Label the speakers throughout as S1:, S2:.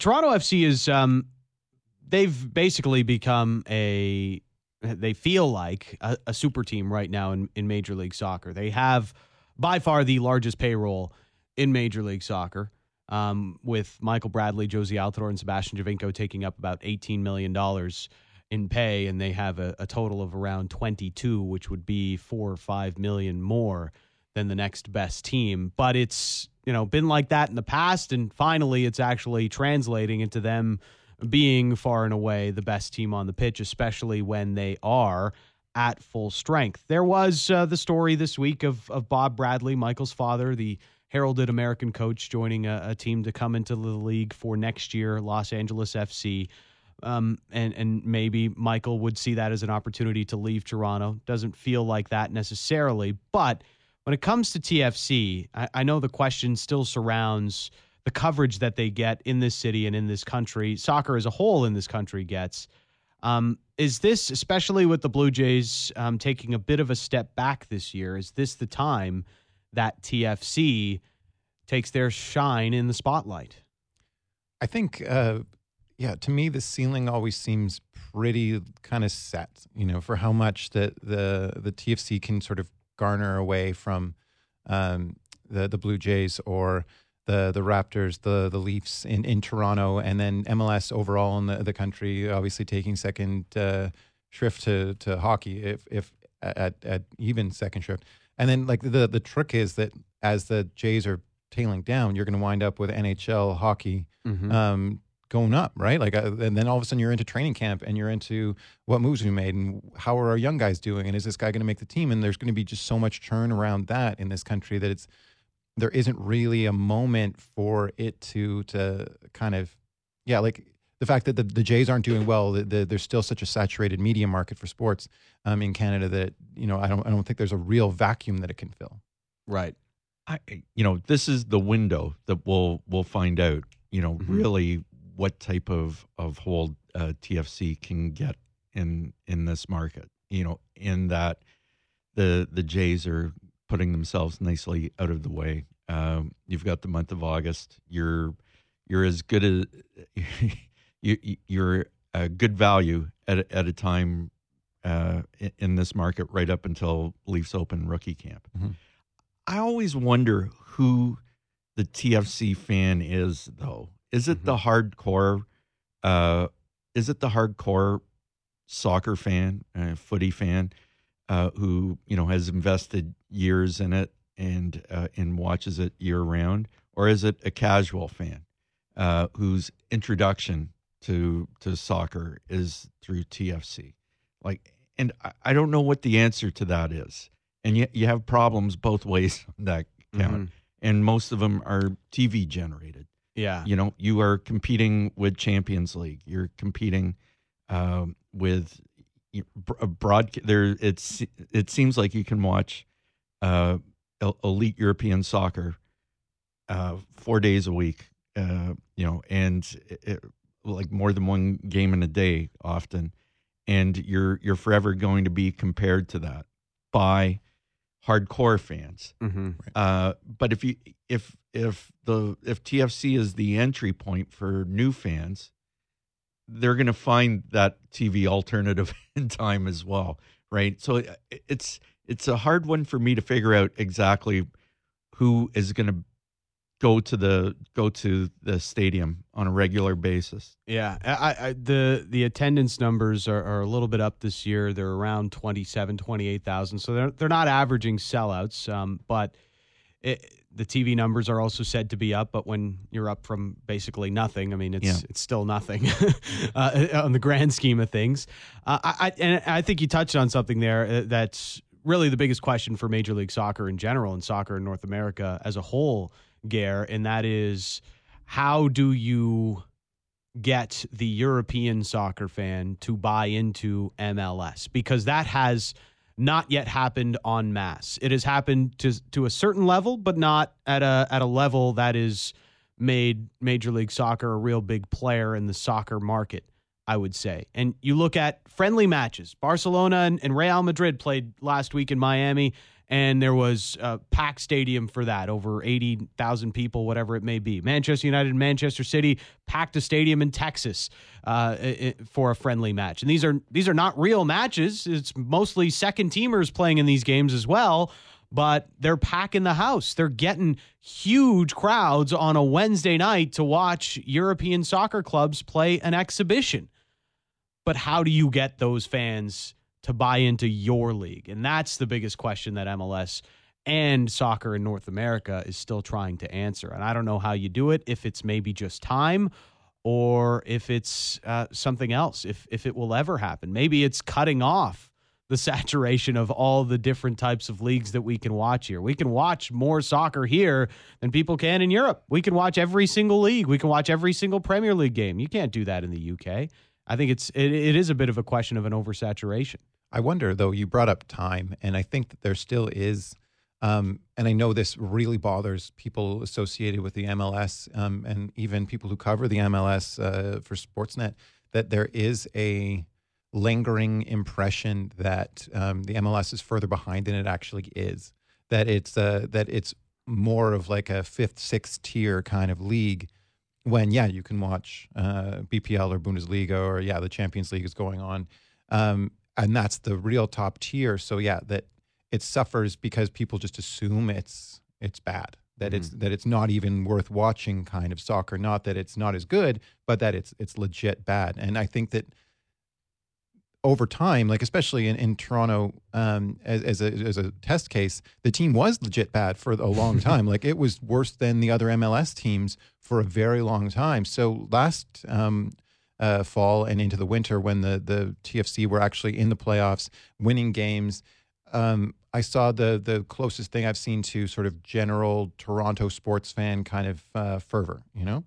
S1: Toronto FC is they've basically become they feel like a super team right now in Major League Soccer. They have by far the largest payroll in Major League Soccer, with Michael Bradley, Josie Altidore, and Sebastian Giovinco taking up about $18 million in pay, and they have a total of around 22, which would be 4 or 5 million more than the next best team. But it's been like that in the past, and finally it's actually translating into them being far and away the best team on the pitch, especially when they are at full strength. There was the story this week of Bob Bradley, Michael's father, the heralded American coach, joining a team to come into the league for next year, Los Angeles FC. And maybe Michael would see that as an opportunity to leave Toronto. Doesn't feel like that necessarily. But when it comes to TFC, I know the question still surrounds the coverage that they get in this city and in this country, soccer as a whole in this country gets. Is this, especially with the Blue Jays taking a bit of a step back this year, is this the time that TFC takes their shine in the spotlight?
S2: I think, to me, the ceiling always seems pretty kind of set, for how much the TFC can sort of garner away from the Blue Jays or the Raptors, the Leafs in Toronto, and then MLS overall in the country, obviously taking second shrift to hockey, if at even second shrift. And then like the trick is that as the Jays are tailing down, you're going to wind up with NHL hockey going up, right? Like, and then all of a sudden you're into training camp and you're into what moves we made and how are our young guys doing and is this guy going to make the team? And there's going to be just so much churn around that in this country that there isn't really a moment for it to kind of, like the fact that the Jays aren't doing well, there's still such a saturated media market for sports in Canada that, I don't think there's a real vacuum that it can fill.
S1: Right.
S3: This is the window that we'll find out, really what type of hold TFC can get in this market, in that the Jays are putting themselves nicely out of the way. You've got the month of August. You're as good as you're a good value at a time in this market right up until Leafs Open rookie camp. Mm-hmm. I always wonder who the TFC fan is, though. Is it the hardcore? Is it the hardcore soccer fan, footy fan, who has invested years in it and watches it year round, or is it a casual fan whose introduction to soccer is through TFC? And I don't know what the answer to that is. And yet you have problems both ways on that count. Mm-hmm. And most of them are TV generated.
S1: Yeah.
S3: You are competing with Champions League. You're competing with it seems like you can watch elite European soccer 4 days a week, and like more than one game in a day often. And you're forever going to be compared to that by hardcore fans.
S1: Mm-hmm.
S3: But if TFC is the entry point for new fans, they're going to find that TV alternative in time as well, right? So it's a hard one for me to figure out exactly who is going to go to the stadium on a regular basis.
S1: Yeah, the attendance numbers are a little bit up this year. They're around 28,000. So they're not averaging sellouts, but the TV numbers are also said to be up. But when you're up from basically nothing, I mean, it's still nothing on the grand scheme of things. I think you touched on something there that's really the biggest question for Major League Soccer in general and soccer in North America as a whole, Gare, and that is, how do you get the European soccer fan to buy into MLS? Because that has not yet happened en masse. It has happened to a certain level, but not at a level that is made Major League Soccer a real big player in the soccer market, I would say. And you look at friendly matches. Barcelona and Real Madrid played last week in Miami, and there was a packed stadium for that, over 80,000 people, whatever it may be. Manchester United and Manchester City packed a stadium in Texas for a friendly match. And these are not real matches. It's mostly second teamers playing in these games as well, but they're packing the house. They're getting huge crowds on a Wednesday night to watch European soccer clubs play an exhibition. But how do you get those fans to buy into your league? And that's the biggest question that MLS and soccer in North America is still trying to answer. And I don't know how you do it, if it's maybe just time or if it's something else, if it will ever happen. Maybe it's cutting off the saturation of all the different types of leagues that we can watch here. We can watch more soccer here than people can in Europe. We can watch every single league. We can watch every single Premier League game. You can't do that in the UK. I think it is a bit of a question of an oversaturation.
S2: I wonder, though, you brought up time, and I think that there still is, and I know this really bothers people associated with the MLS and even people who cover the MLS for Sportsnet, that there is a lingering impression that the MLS is further behind than it actually is, that it's more of like a fifth, sixth tier kind of league. When, you can watch BPL or Bundesliga or, the Champions League is going on. And that's the real top tier. So, that it suffers because people just assume it's bad, that it's not even worth watching kind of soccer. Not that it's not as good, but that it's legit bad. And I think that over time, like especially in Toronto, as a test case, the team was legit bad for a long time. Like it was worse than the other MLS teams for a very long time. So last fall and into the winter, when the TFC were actually in the playoffs, winning games, I saw the closest thing I've seen to sort of general Toronto sports fan kind of fervor.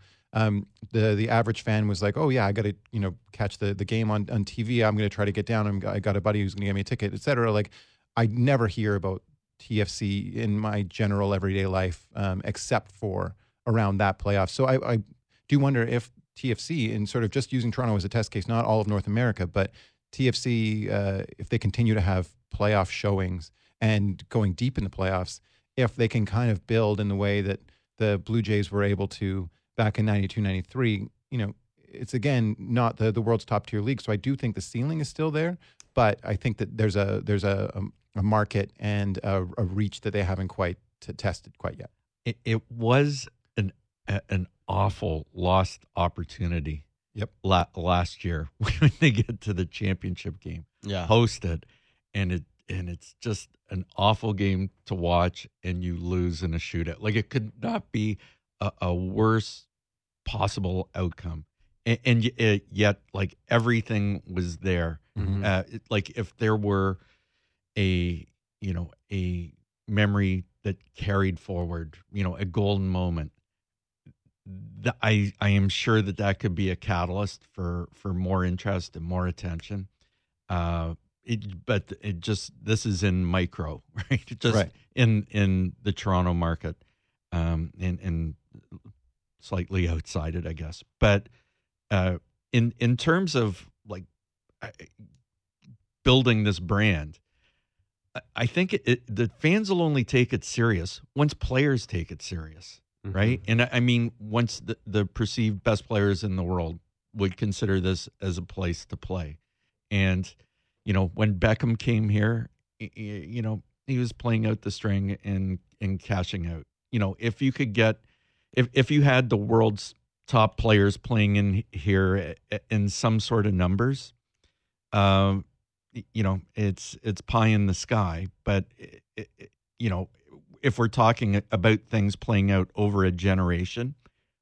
S2: The average fan was like, oh yeah, I got to catch the game on TV. I'm going to try to get down. I got a buddy who's going to get me a ticket, etc. Like I never hear about TFC in my general everyday life except for around that playoff. So I do wonder if TFC, and sort of just using Toronto as a test case, not all of North America, but TFC, if they continue to have playoff showings and going deep in the playoffs, if they can kind of build in the way that the Blue Jays were able to back in 92, 93, it's again not the world's top tier league. So I do think the ceiling is still there, but I think that there's a market and a reach that they haven't quite tested quite yet.
S3: It was an awful lost opportunity.
S2: Yep.
S3: Last year when they get to the championship game, host it, and it's just an awful game to watch, and you lose in a shootout. Like it could not be a worse possible outcome, and yet like everything was there.
S2: Mm-hmm.
S3: Like if there were a memory that carried forward, a golden moment, I am sure that could be a catalyst for more interest and more attention. But this is in micro, right? Just in the Toronto market, and slightly outside it, I guess. But in terms of like building this brand, I think the fans will only take it serious once players take it serious. Mm-hmm. Right. And I mean, once the perceived best players in the world would consider this as a place to play. And, when Beckham came here, he was playing out the string and cashing out. If you could if you had the world's top players playing in here in some sort of numbers, it's pie in the sky. But, if we're talking about things playing out over a generation,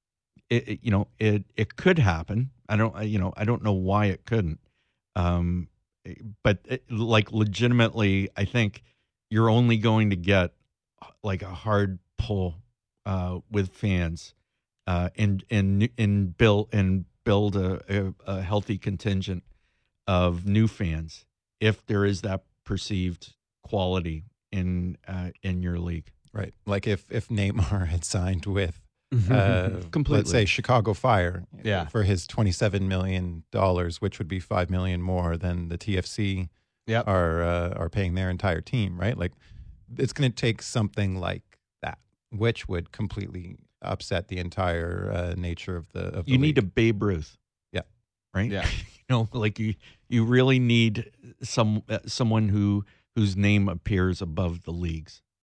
S3: it could happen. I don't know why it couldn't. But legitimately, I think you're only going to get like a hard pull with fans, and build a healthy contingent of new fans if there is that perceived quality in your league.
S2: Right. Like if Neymar had signed with
S3: completely,
S2: let's say Chicago Fire, for his $27 million, which would be $5 million more than the TFC are paying their entire team, right? Like it's going to take something like that, which would completely upset the entire nature of the.
S3: You need a Babe Ruth.
S2: Yeah.
S3: Right.
S1: Yeah.
S3: Like you really need someone whose name appears above the leagues.